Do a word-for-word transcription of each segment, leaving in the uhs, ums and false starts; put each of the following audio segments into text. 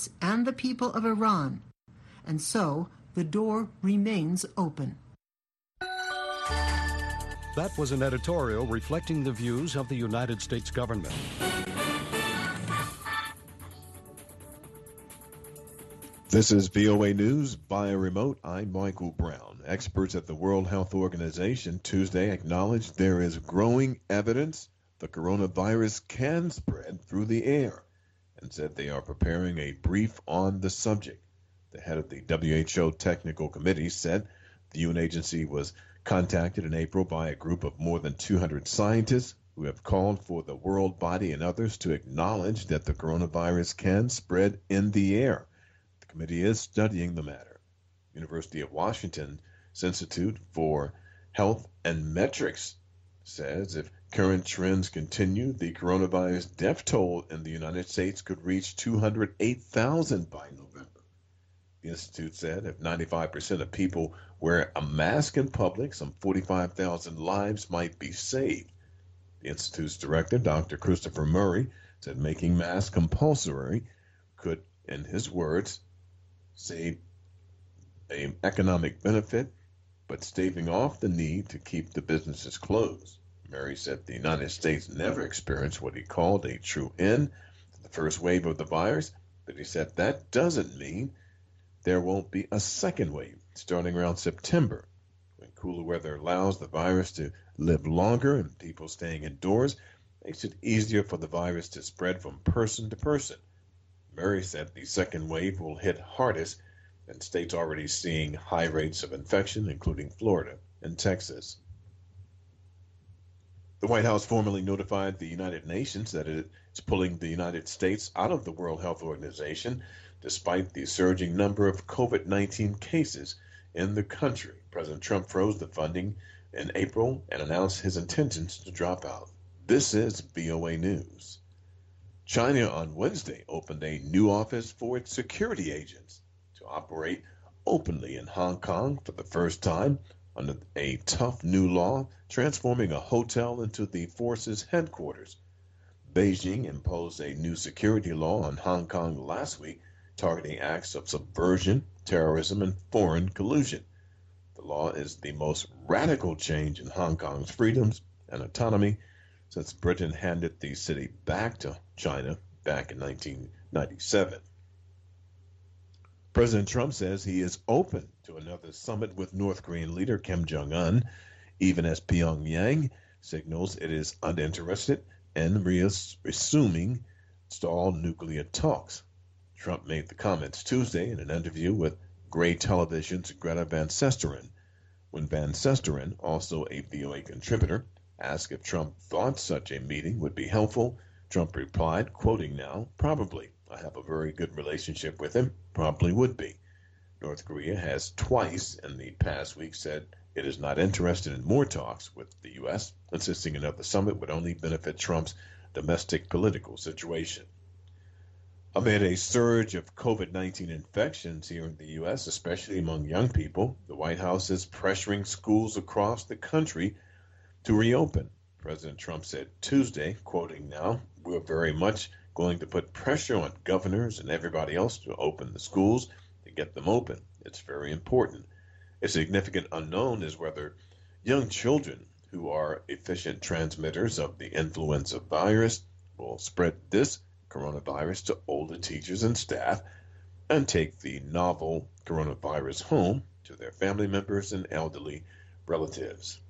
States and the people of Iran, and so the door remains open. That was an editorial reflecting the views of the United States government. This is V O A News via remote. I'm Michael Brown. Experts at the World Health Organization Tuesday acknowledged there is growing evidence the coronavirus can spread through the air and said they are preparing a brief on the subject. The head of the W H O Technical Committee said the U N agency was contacted in April by a group of more than two hundred scientists who have called for the world body and others to acknowledge that the coronavirus can spread in the air. The committee is studying the matter. University of Washington's Institute for Health and Metrics says if current trends continue, the coronavirus death toll in the United States could reach two hundred eight thousand by November. The Institute said if ninety-five percent of people wear a mask in public, some forty-five thousand lives might be saved. The Institute's director, Doctor Christopher Murray, said making masks compulsory could, in his words, save an economic benefit, but staving off the need to keep the businesses closed. Murray said the United States never experienced what he called a true end to the first wave of the virus, but he said that doesn't mean there won't be a second wave starting around September. When cooler weather allows the virus to live longer and people staying indoors makes it easier for the virus to spread from person to person. Murray said the second wave will hit hardest in states already seeing high rates of infection, including Florida and Texas. The White House formally notified the United Nations that it is pulling the United States out of the World Health Organization despite the surging number of COVID nineteen cases in the country. President Trump froze the funding in April and announced his intentions to drop out. This is V O A News. China on Wednesday opened a new office for its security agents to operate openly in Hong Kong for the first time under a tough new law transforming a hotel into the force's headquarters. Beijing imposed a new security law on Hong Kong last week targeting acts of subversion, terrorism, and foreign collusion. The law is the most radical change in Hong Kong's freedoms and autonomy since Britain handed the city back to China back in nineteen ninety-seven. President Trump says he is open to another summit with North Korean leader Kim Jong-un, even as Pyongyang signals it is uninterested in resuming stalled nuclear talks. Trump made the comments Tuesday in an interview with Gray Television's Greta Van Susteren. When Van Susteren, also a V O A contributor, asked if Trump thought such a meeting would be helpful, Trump replied, quoting now, "Probably. I have a very good relationship with him. Probably would be." North Korea has twice in the past week said it is not interested in more talks with the U S, insisting another summit would only benefit Trump's domestic political situation. Amid a surge of COVID nineteen infections here in the U S, especially among young people, the White House is pressuring schools across the country to reopen. President Trump said Tuesday, quoting now, "We're very much going to put pressure on governors and everybody else to open the schools, to get them open. It's very important. A significant unknown is whether young children who are efficient transmitters of the influenza virus will spread this coronavirus to older teachers and staff and take the novel coronavirus home to their family members and elderly relatives."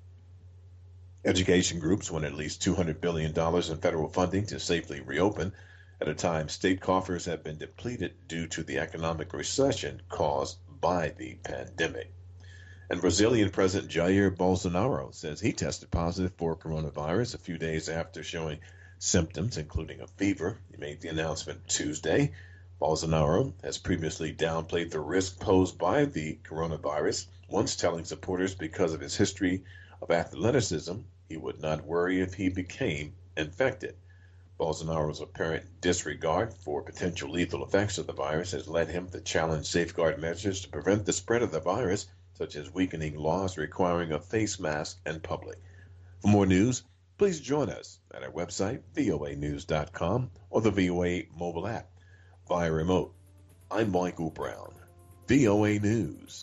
Education groups want at least two hundred billion dollars in federal funding to safely reopen at a time state coffers have been depleted due to the economic recession caused by the pandemic. And Brazilian President Jair Bolsonaro says he tested positive for coronavirus a few days after showing symptoms, including a fever. He made the announcement Tuesday. Bolsonaro has previously downplayed the risk posed by the coronavirus, once telling supporters because of his history of athleticism, he would not worry if he became infected. Bolsonaro's apparent disregard for potential lethal effects of the virus has led him to challenge safeguard measures to prevent the spread of the virus, such as weakening laws requiring a face mask in public. For more news, please join us at our website, V O A news dot com, or the V O A mobile app via remote. I'm Michael Brown, V O A News.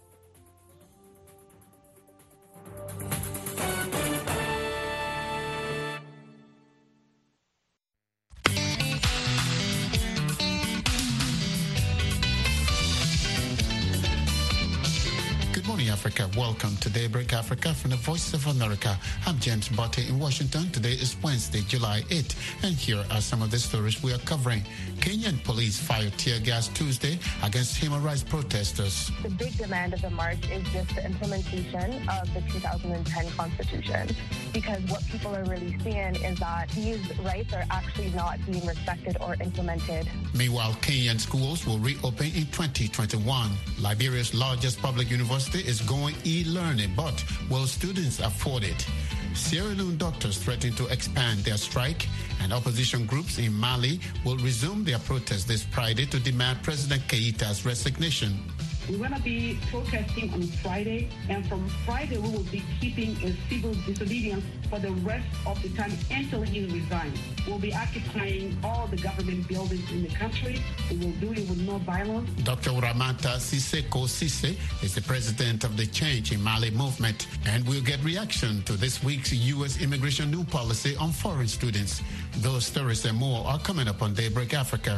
Good morning, Africa. Welcome to Daybreak Africa from the Voice of America. I'm James Botte in Washington. Today is Wednesday, July eighth, and here are some of the stories we are covering. Kenyan police fired tear gas Tuesday against human rights protesters. The big demand of the march is just the implementation of the two thousand ten Constitution, because what people are really seeing is that these rights are actually not being respected or implemented. Meanwhile, Kenyan schools will reopen in twenty twenty-one. Liberia's largest public university is going e-learning, but will students afford it? Sierra Leone doctors threaten to expand their strike, and opposition groups in Mali will resume their protest this Friday to demand President Keita's resignation. We're going to be protesting on Friday, and from Friday we will be keeping a civil disobedience for the rest of the time until he resigns. We'll be occupying all the government buildings in the country. We will do it with no violence. Doctor Ramata Siseko Sise is the president of the Change in Mali movement, and we'll get reaction to this week's U S immigration new policy on foreign students. Those stories and more are coming up on Daybreak Africa.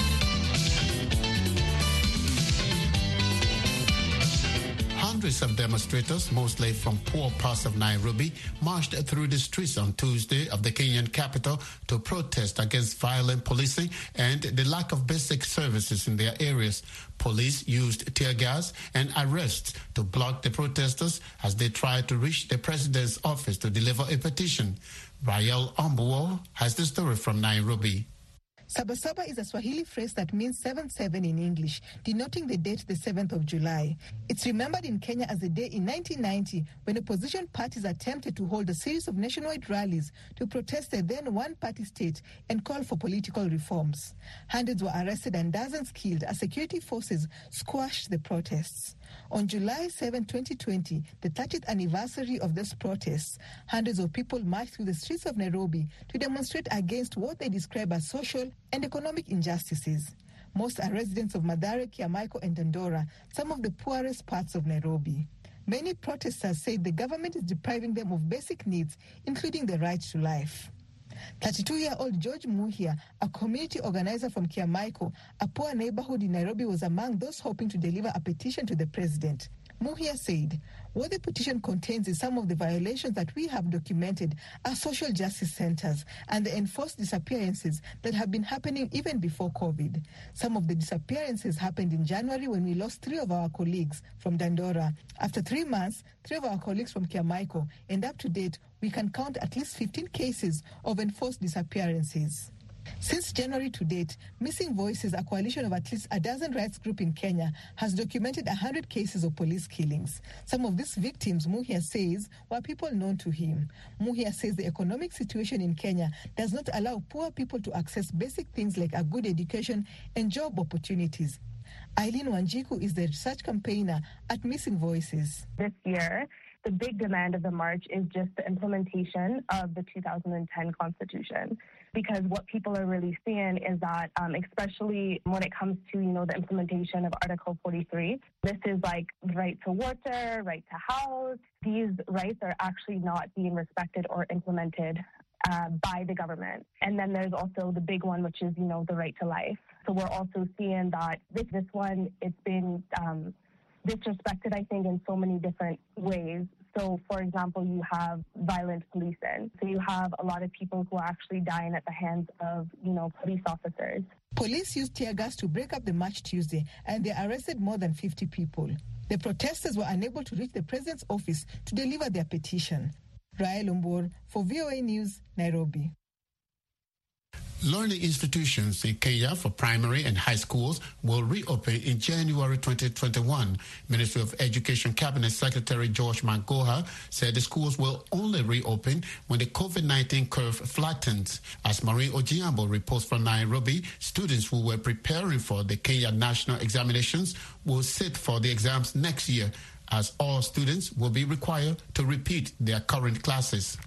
Hundreds of demonstrators, mostly from poor parts of Nairobi, marched through the streets on Tuesday of the Kenyan capital to protest against violent policing and the lack of basic services in their areas. Police used tear gas and arrests to block the protesters as they tried to reach the president's office to deliver a petition. Rael Ombuo has the story from Nairobi. Sabasaba is a Swahili phrase that means seven seven in English, denoting the date the seventh of July. It's remembered in Kenya as a day in nineteen ninety when opposition parties attempted to hold a series of nationwide rallies to protest the then one-party state and call for political reforms. Hundreds were arrested and dozens killed as security forces squashed the protests. On July seventh, twenty twenty, the thirtieth anniversary of these protests, hundreds of people marched through the streets of Nairobi to demonstrate against what they describe as social and economic injustices. Most are residents of Mathare, Kiamaiko, and Dandora, some of the poorest parts of Nairobi. Many protesters say the government is depriving them of basic needs, including the right to life. thirty-two-year-old George Muhia, a community organizer from Kiamaiko, a poor neighborhood in Nairobi, was among those hoping to deliver a petition to the president. Muhia said, what the petition contains is some of the violations that we have documented are social justice centers and the enforced disappearances that have been happening even before COVID. Some of the disappearances happened in January when we lost three of our colleagues from Dandora. After three months, three of our colleagues from Kiamaiko, and up to date, we can count at least fifteen cases of enforced disappearances. Since January to date, Missing Voices, a coalition of at least a dozen rights groups in Kenya, has documented one hundred cases of police killings. Some of these victims, Muhia says, were people known to him. Muhia says the economic situation in Kenya does not allow poor people to access basic things like a good education and job opportunities. Eileen Wanjiku is the research campaigner at Missing Voices. This year, the big demand of the march is just the implementation of the two thousand ten Constitution, because what people are really seeing is that, um, especially when it comes to, you know, the implementation of Article forty-three, this is like right to water, right to house. These rights are actually not being respected or implemented uh, by the government. And then there's also the big one, which is, you know, the right to life. So we're also seeing that this, this one, it's been um, disrespected, I think, in so many different ways. So, for example, you have violent policing. So you have a lot of people who are actually dying at the hands of, you know, police officers. Police used tear gas to break up the march Tuesday, and they arrested more than fifty people. The protesters were unable to reach the president's office to deliver their petition. Rael Ombor for V O A News, Nairobi. Learning institutions in Kenya for primary and high schools will reopen in January twenty twenty-one. Ministry of Education Cabinet Secretary George Magoha said the schools will only reopen when the COVID nineteen curve flattens. As Maureen Ojiambo reports from Nairobi, students who were preparing for the Kenya national examinations will sit for the exams next year, as all students will be required to repeat their current classes.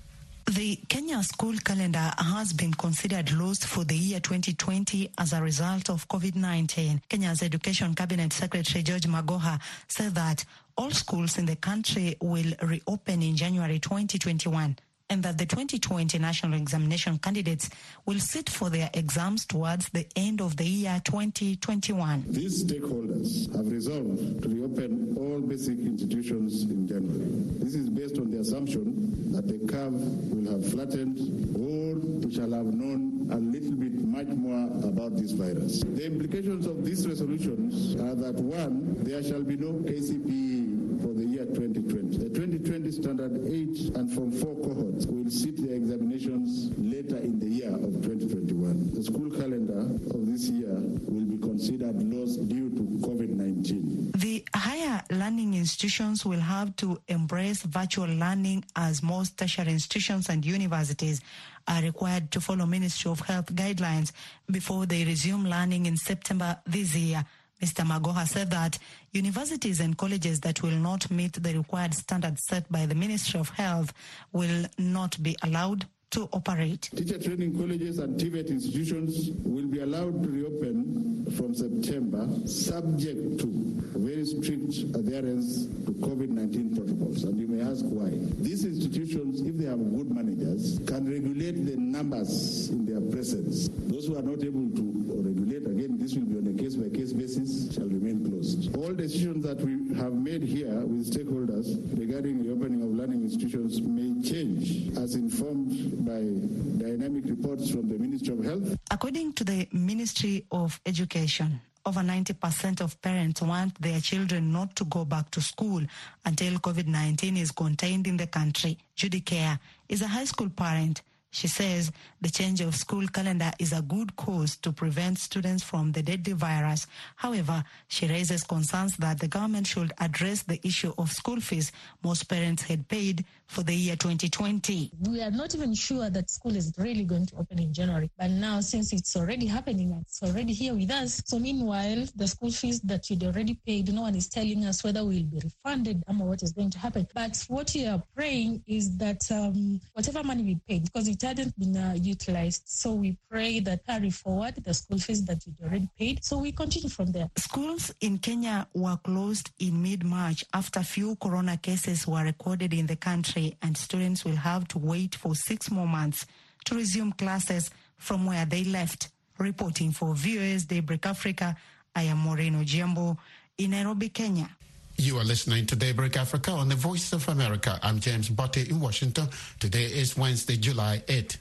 The Kenya school calendar has been considered lost for the year twenty twenty as a result of COVID nineteen. Kenya's Education Cabinet Secretary George Magoha said that all schools in the country will reopen in January twenty twenty-one, and that the twenty twenty national examination candidates will sit for their exams towards the end of the year twenty twenty-one. These stakeholders have resolved to reopen all basic institutions in January. This is based on the assumption that the curve will have flattened, or we shall have known a little bit much more about this virus. The implications of these resolutions are that, one, there shall be no K C P E for the year twenty twenty. The twenty twenty Standard eight and Form four cohorts will sit their examinations later in the year of twenty twenty-one. The school calendar of this year will be considered lost due to COVID nineteen. The higher learning institutions will have to embrace virtual learning, as most tertiary institutions and universities are required to follow Ministry of Health guidelines before they resume learning in September this year. Mister Magoha said that universities and colleges that will not meet the required standards set by the Ministry of Health will not be allowed to operate. Teacher training colleges and T V E T institutions will be allowed to reopen from September, subject to very strict adherence to COVID nineteen protocols. And you may ask why. These institutions, if they have good managers, can regulate the numbers in their presence. Those who are not able to regulate, again, this will be on a case-by-case basis, shall remain closed. All decisions that we have made here with stakeholders regarding the opening of learning institutions may change as informed by dynamic reports from the Ministry of Health. According to the Ministry of Education, over ninety percent of parents want their children not to go back to school until COVID nineteen is contained in the country. Judy Kerr is a high school parent. She says the change of school calendar is a good cause to prevent students from the deadly virus. However, she raises concerns that the government should address the issue of school fees most parents had paid for the year twenty twenty. We are not even sure that school is really going to open in January. But now, since it's already happening, it's already here with us. So meanwhile, the school fees that you'd already paid, no one is telling us whether we'll be refunded or what is going to happen. But what we are praying is that um, whatever money we paid, because it hadn't been uh, utilized, so we pray that carry forward the school fees that we'd already paid. So we continue from there. Schools in Kenya were closed in mid-March after few corona cases were recorded in the country, and students will have to wait for six more months to resume classes from where they left. Reporting for V O A's Daybreak Africa, I am Maureen Ojiambo in Nairobi, Kenya. You are listening to Daybreak Africa on the Voice of America. I'm James Botte in Washington. Today is Wednesday, July eighth.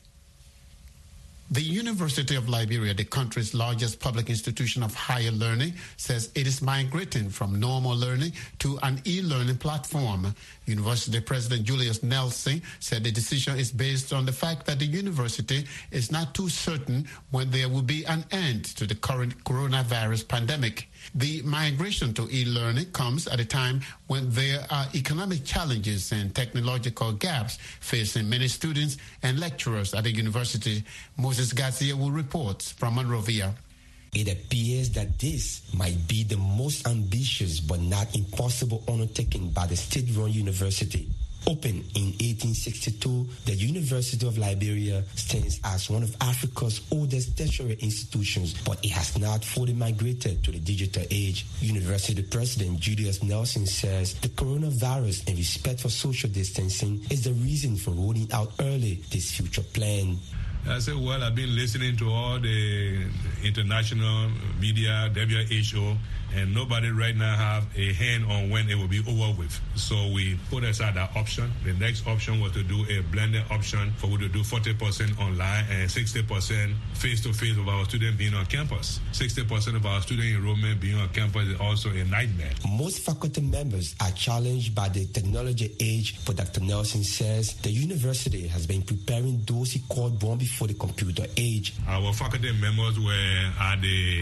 The University of Liberia, the country's largest public institution of higher learning, says it is migrating from normal learning to an e-learning platform. University President Julius Nelson said the decision is based on the fact that the university is not too certain when there will be an end to the current coronavirus pandemic. The migration to e-learning comes at a time when there are economic challenges and technological gaps facing many students and lecturers at the university. Moses Garcia will report from Monrovia. It appears that this might be the most ambitious but not impossible undertaking by the state-run university. Opened in eighteen sixty-two, the University of Liberia stands as one of Africa's oldest tertiary institutions, but it has not fully migrated to the digital age. University President Julius Nelson says the coronavirus and respect for social distancing is the reason for rolling out early this future plan. I said, well, I've been listening to all the international media, W H O, and nobody right now have a hand on when it will be over with. So we put aside that option. The next option was to do a blended option for we to do forty percent online and sixty percent face-to-face of our students being on campus. sixty percent of our student enrollment being on campus is also a nightmare. Most faculty members are challenged by the technology age, but Doctor Nelson says the university has been preparing those he called born before the computer age. Our faculty members were at the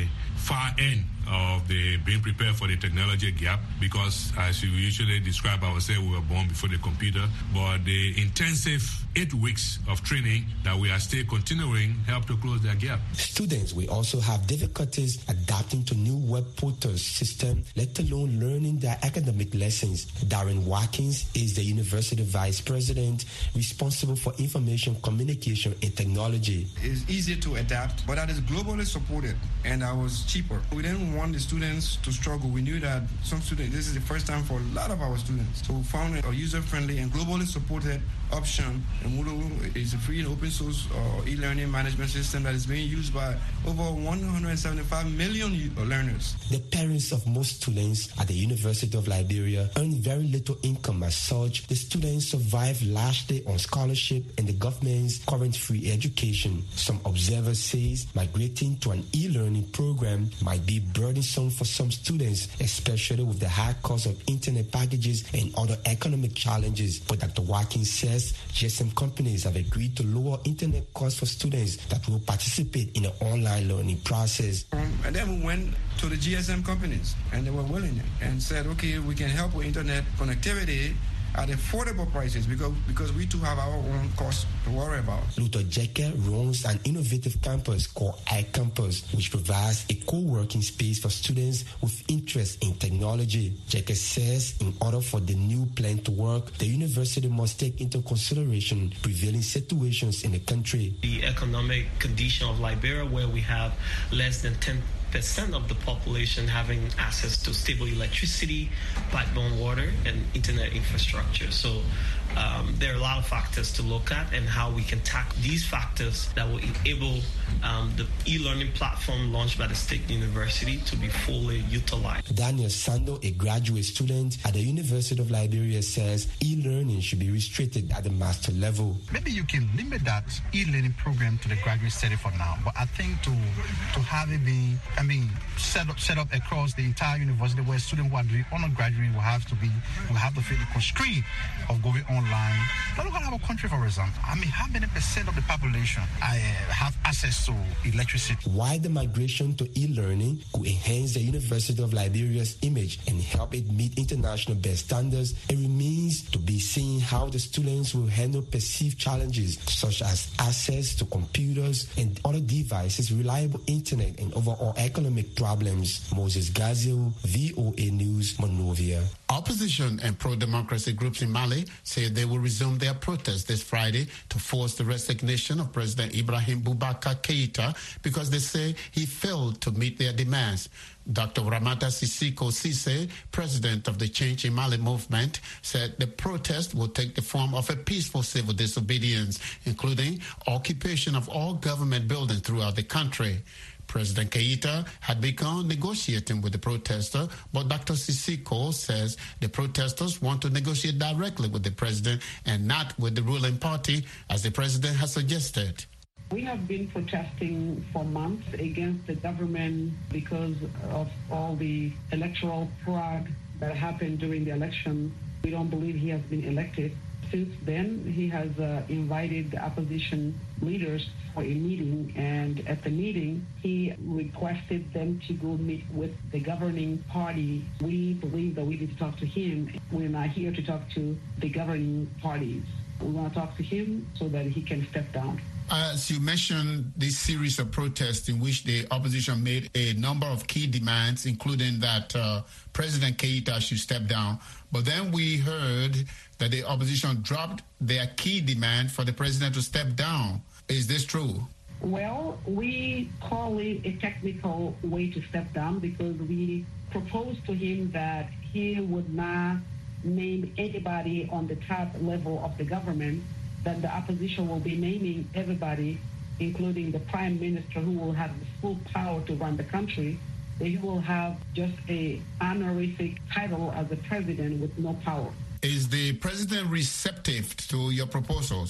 far end of the being prepared for the technology gap, because as we usually describe ourselves, we were born before the computer, but the intensive eight weeks of training that we are still continuing help to close that gap. Students will also have difficulties adapting to new web portal system, let alone learning their academic lessons. Darren Watkins is the university vice president responsible for information communication and technology. It's easy to adapt, but that is globally supported, and that was cheaper. We didn't want the students to struggle. We knew that some students, this is the first time for a lot of our students. So we found a user-friendly and globally supported option. And Moodle is a free and open source uh, e-learning management system that is being used by over one hundred seventy-five million learners. The parents of most students at the University of Liberia earn very little income. As such, the students survive largely on scholarship and the government's current free education. Some observers say migrating to an e-learning program might be burdensome for some students, especially with the high cost of internet packages and other economic challenges. But Doctor Watkins says G S M companies have agreed to lower internet costs for students that will participate in the online learning process. Um, and then we went to the G S M companies, and they were willing and said, okay, we can help with internet connectivity at affordable prices because because we too have our own costs to worry about. Luther Jekke runs an innovative campus called iCampus, which provides a co-working space for students with interest in technology. Jekke says in order for the new plan to work, the university must take into consideration prevailing situations in the country. The economic condition of Liberia, where we have less than ten percent of the population having access to stable electricity, pipeline water, and internet infrastructure. So um, there are a lot of factors to look at and how we can tackle these factors that will enable um, the e-learning platform launched by the State University to be fully utilized. Daniel Sando, a graduate student at the University of Liberia, says e-learning should be restricted at the master level. Maybe you can limit that e-learning program to the graduate study for now, but I think to to have it be, I mean, set up set up across the entire university where students who are doing undergraduate will have to be will have to feel the constraint of going online. But look at our country, for example. I mean, how many percent of the population uh, have access to electricity? Why the migration to e-learning could enhance the University of Liberia's image and help it meet international best standards, it remains to be seen how the students will handle perceived challenges such as access to computers and other devices, reliable internet, and overall economic problems. Moses Gazil, V O A News, Monrovia. Opposition and pro-democracy groups in Mali say they will resume their protests this Friday to force the resignation of President Ibrahim Boubacar Keïta because they say he failed to meet their demands. Doctor Ramata Sissoko Cisse, president of the Change in Mali movement, said the protest will take the form of a peaceful civil disobedience, including occupation of all government buildings throughout the country. President Keïta had begun negotiating with the protesters, but Doctor Sissoko says the protesters want to negotiate directly with the president and not with the ruling party, as the president has suggested. We have been protesting for months against the government because of all the electoral fraud that happened during the election. We don't believe he has been elected. Since then, he has uh, invited the opposition leaders for a meeting, and at the meeting, he requested them to go meet with the governing party. We believe that we need to talk to him. We're not here to talk to the governing parties. We want to talk to him so that he can step down. As you mentioned, this series of protests in which the opposition made a number of key demands, including that uh, President Keïta should step down. But then we heard that the opposition dropped their key demand for the president to step down. Is this true? Well, we call it a technical way to step down because we proposed to him that he would not name anybody on the top level of the government, that the opposition will be naming everybody, including the prime minister, who will have the full power to run the country. He will have just a honorific title as a president with no power. Is the president receptive to your proposals?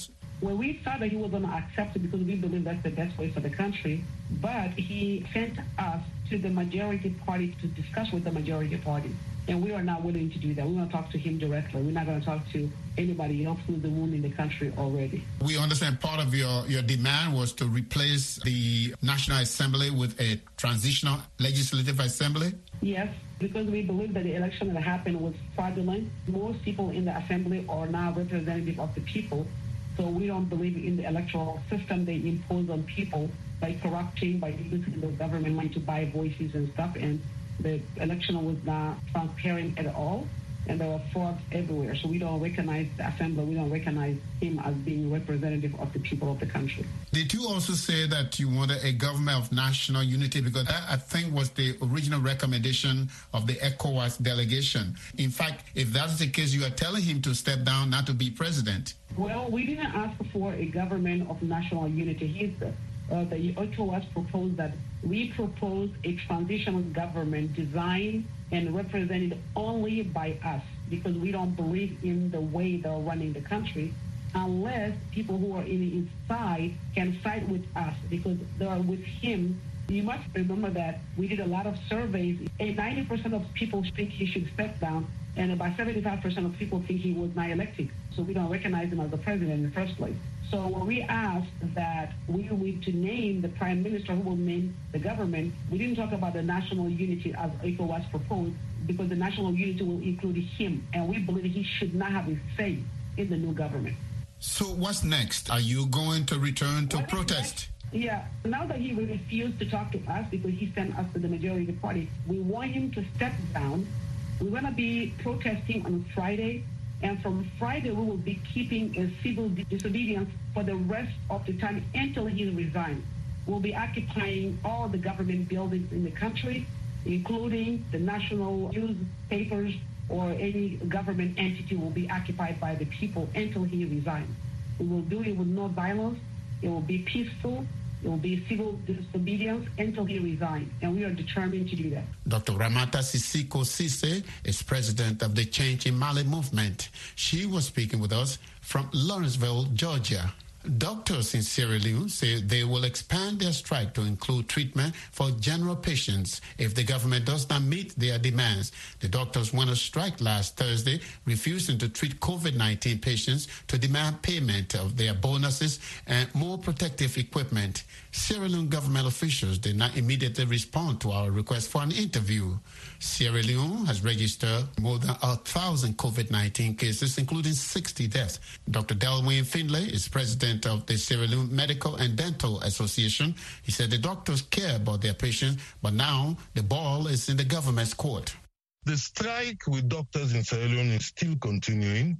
Well, we thought that he was going to accept it because we believe that's the best way for the country. But he sent us to the majority party to discuss with the majority party. And we are not willing to do that. We want to talk to him directly. We're not going to talk to anybody else who's the one in the country already. We understand part of your, your demand was to replace the National Assembly with a transitional legislative assembly? Yes, because we believe that the election that happened was fraudulent. Most people in the assembly are now representative of the people. So we don't believe in the electoral system they impose on people by corrupting, by using the government money to buy voices and stuff. And the election was not transparent at all, and there were frauds everywhere. So we don't recognize the assembly. We don't recognize him as being representative of the people of the country. Did you also say that you wanted a government of national unity? Because that, I think, was the original recommendation of the ECOWAS delegation. In fact, if that's the case, you are telling him to step down, not to be president. Well, we didn't ask for a government of national unity. He's the Uh, the ECOWAS proposed that we propose a transitional government designed and represented only by us, because we don't believe in the way they're running the country unless people who are in the inside can side with us, because they are with him. You must remember that we did a lot of surveys, and ninety percent of people think he should step down, and about seventy-five percent of people think he was not elected. So we don't recognize him as the president in the first place. So when we asked that we need to name the prime minister who will name the government, we didn't talk about the national unity as ECOWAS proposed, because the national unity will include him, and we believe he should not have a say in the new government. So what's next? Are you going to return to what protest? Yeah, now that he refused to talk to us because he sent us to the majority party, we want him to step down. We're going to be protesting on Friday, and from Friday we will be keeping a civil disobedience for the rest of the time until he resigns. We'll be occupying all the government buildings in the country, including the national newspapers or any government entity will be occupied by the people until he resigns. We will do it with no violence. It will be peaceful. It will be civil disobedience until he resigns, and we are determined to do that. Doctor Ramata Sissoko Cisse is president of the Change in Mali movement. She was speaking with us from Lawrenceville, Georgia. Doctors in Sierra Leone say they will expand their strike to include treatment for general patients if the government does not meet their demands. The doctors went on strike last Thursday, refusing to treat COVID nineteen patients to demand payment of their bonuses and more protective equipment. Sierra Leone government officials did not immediately respond to our request for an interview. Sierra Leone has registered more than a thousand COVID nineteen cases, including sixty deaths. Doctor Delwyn Findlay is president of the Sierra Leone Medical and Dental Association. He said the doctors care about their patients, but now the ball is in the government's court. The strike with doctors in Sierra Leone is still continuing.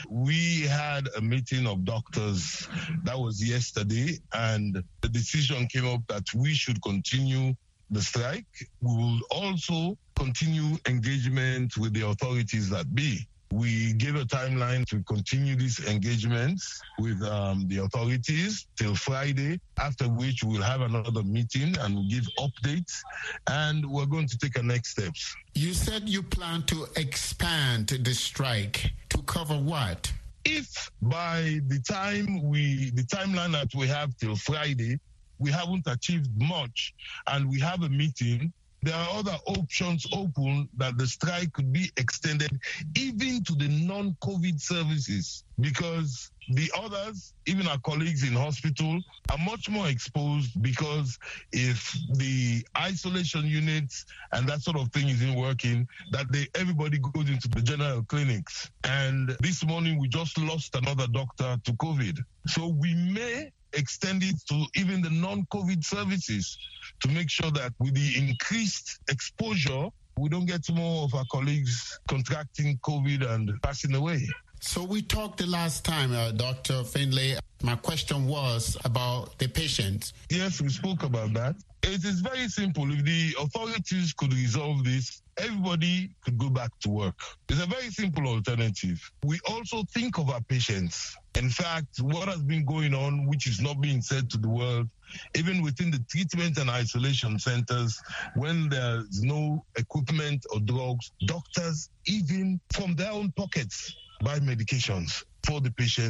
We had a meeting of doctors that was yesterday, and the decision came up that we should continue the strike. We will also continue engagement with the authorities that be. We gave a timeline to continue these engagements with um, the authorities till Friday, after which we'll have another meeting and we'll give updates, and we're going to take our next steps. You said you plan to expand the strike to cover what? If by the time we, the timeline that we have till Friday, we haven't achieved much and we have a meeting, there are other options open that the strike could be extended even to the non-COVID services, because the others, even our colleagues in hospital, are much more exposed, because if the isolation units and that sort of thing isn't working, that they everybody goes into the general clinics. And this morning we just lost another doctor to COVID. So we may extend it to even the non-COVID services to make sure that with the increased exposure, we don't get more of our colleagues contracting COVID and passing away. So we talked the last time, uh, Doctor Findlay. My question was about the patients. Yes, we spoke about that. It is very simple. If the authorities could resolve this, everybody could go back to work. It's a very simple alternative. We also think of our patients. In fact, what has been going on, which is not being said to the world, even within the treatment and isolation centers, when there's no equipment or drugs, doctors, even from their own pockets, buy medications for the patients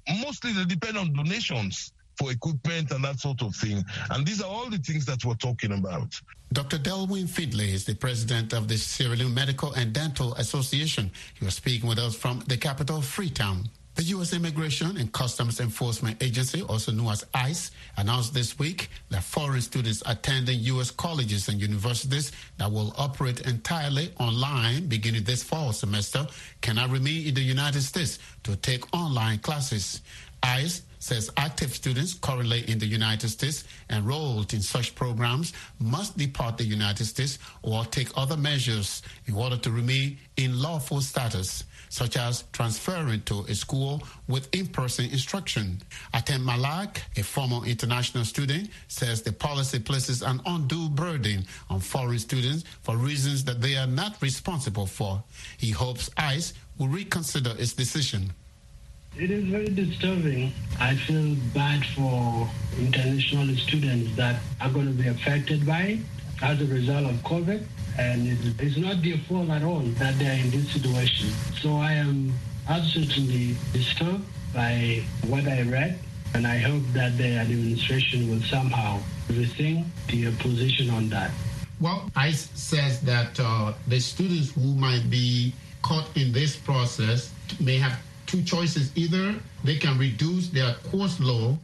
mostly they depend on donations for equipment and that sort of thing. And these are all the things that we're talking about. Doctor Delwyn Findlay is the president of the Sierra Leone Medical and Dental Association. He was speaking with us from the capital, Freetown. The U S Immigration and Customs Enforcement Agency, also known as ICE, announced this week that foreign students attending U S colleges and universities that will operate entirely online beginning this fall semester cannot remain in the United States to take online classes. ICE says active students currently in the United States enrolled in such programs must depart the United States or take other measures in order to remain in lawful status, such as transferring to a school with in-person instruction. Atem Malak, a former international student, says the policy places an undue burden on foreign students for reasons that they are not responsible for. He hopes ICE will reconsider its decision. It is very disturbing. I feel bad for international students that are going to be affected by it as a result of COVID. And it's not their fault at all that they are in this situation. So I am absolutely disturbed by what I read. And I hope that the administration will somehow rethink their position on that. Well, ICE says that uh, the students who might be caught in this process may have two choices. Either they can reduce their course load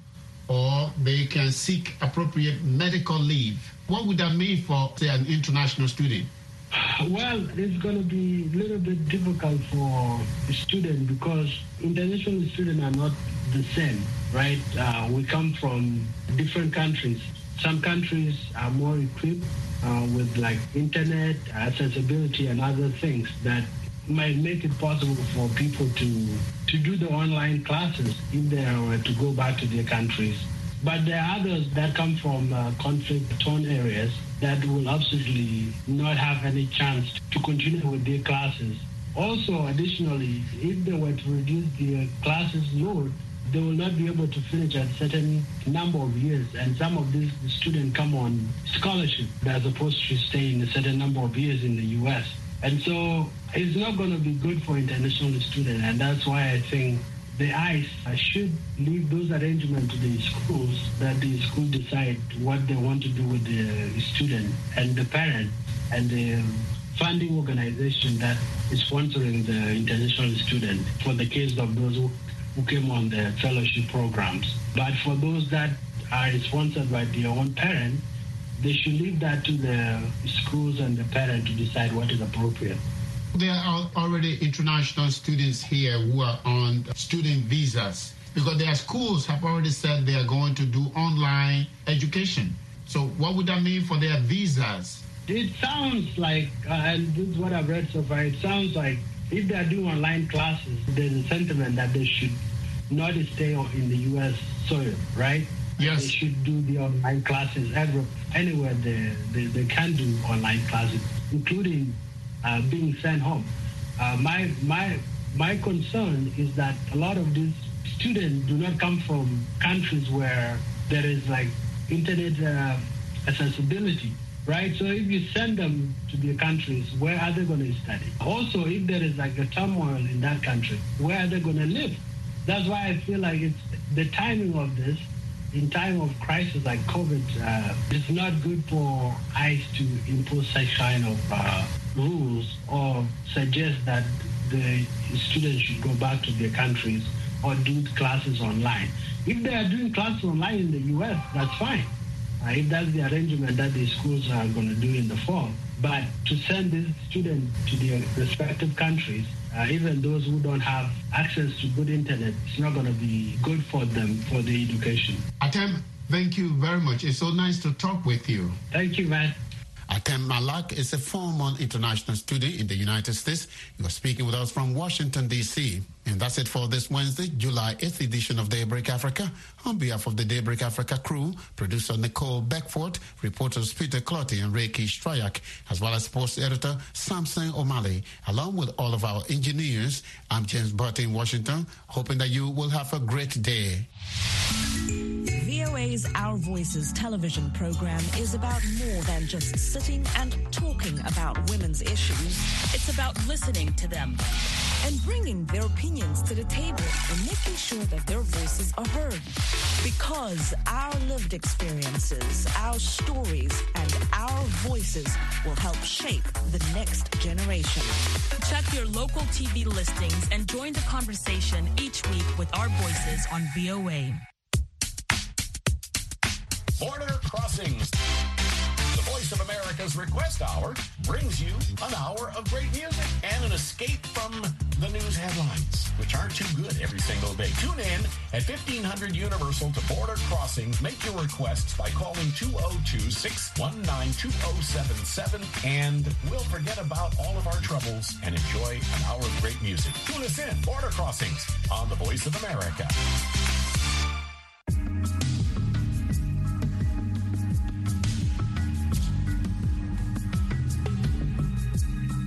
or they can seek appropriate medical leave. What would that mean for, say, an international student? Well, it's going to be a little bit difficult for a student because international students are not the same, right? Uh, we come from different countries. Some countries are more equipped uh, with like internet accessibility and other things that might make it possible for people to, to do the online classes if they were to go back to their countries. But there are others that come from uh, conflict-torn areas that will absolutely not have any chance to continue with their classes. Also, additionally, if they were to reduce their classes load, they will not be able to finish a certain number of years. And some of these students come on scholarship as opposed to stay in a certain number of years in the U S. And so it's not going to be good for international students. And that's why I think the ICE should leave those arrangements to the schools, that the school decide what they want to do with the student and the parent and the funding organization that is sponsoring the international student for the case of those who, who came on the fellowship programs. But for those that are sponsored by their own parent, they should leave that to the schools and the parent to decide what is appropriate. There are already international students here who are on student visas because their schools have already said they are going to do online education. So what would that mean for their visas? It sounds like, uh, and this is what I've read so far, it sounds like if they are doing online classes, there's a sentiment that they should not stay in the U S soil, right? Yes. They should do the online classes every, anywhere they, they, they can do online classes, including uh, being sent home. Uh, my, my, my concern is that a lot of these students do not come from countries where there is like internet uh, accessibility, right? So if you send them to their countries, where are they going to study? Also, if there is like a turmoil in that country, where are they going to live? That's why I feel like it's the timing of this in time of crisis like COVID, uh, it's not good for ICE to impose such kind of uh, rules or suggest that the students should go back to their countries or do classes online. If they are doing classes online in the U S, that's fine. Uh, if that's the arrangement that the schools are going to do in the fall. But to send these students to their respective countries, uh, even those who don't have access to good internet, it's not going to be good for them for their education. Atem, thank you very much. It's so nice to talk with you. Thank you, man. Atem Malak is a former international student in the United States. He was speaking with us from Washington, D C And that's it for this Wednesday, July eighth edition of Daybreak Africa. On behalf of the Daybreak Africa crew, producer Nicole Beckford, reporters Peter Clotty and Reiki Strayak, as well as sports editor Samson O'Malley, along with all of our engineers, I'm James Butt in Washington, hoping that you will have a great day. V O A's Our Voices television program is about more than just sitting and talking about women's issues. It's about listening to them, and bringing their opinions to the table and making sure that their voices are heard. Because our lived experiences, our stories, and our voices will help shape the next generation. Check your local T V listings and join the conversation each week with our voices on V O A. Border Crossings. The Voice of America's Request Hour brings you an hour of great music and an escape from the news headlines, which aren't too good every single day. Tune in at fifteen hundred Universal to Border Crossings. Make your requests by calling two oh two, six one nine, two oh seven seven, and we'll forget about all of our troubles and enjoy an hour of great music. Tune us in, Border Crossings, on the Voice of America.